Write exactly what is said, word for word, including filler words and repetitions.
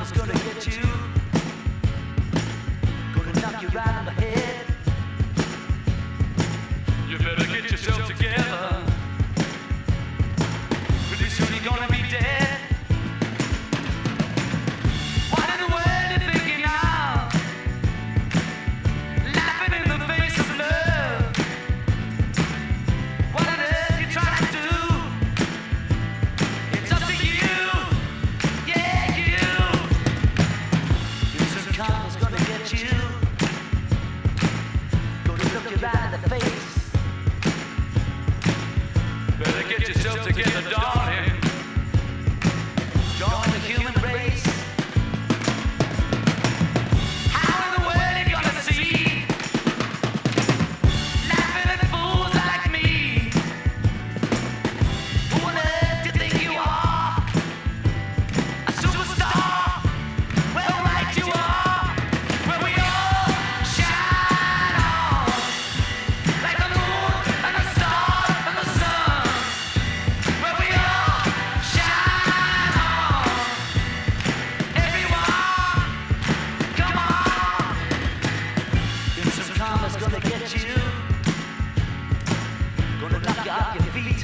karma's gonna get you. Gonna knock you right on the head. You better get yourself together. Pretty soon you're gonna be dead. What in the world you thinking of? Laughing in the face of love. What on earth you trying to do? It's up to you. Yeah, you. Soon karma's gonna get you. Gonna look you right in the face. Better get yourself together, darling. Join the human race. How in the world you gonna see? Laughing at fools like me. Who on earth do you think you are? A superstar? Well, right you are. Where we all shine on. Like the moon and the stars and the sun. Where we all shine on. Everyone, come on. Soon karma's gonna get you. Gonna knock you off your feet.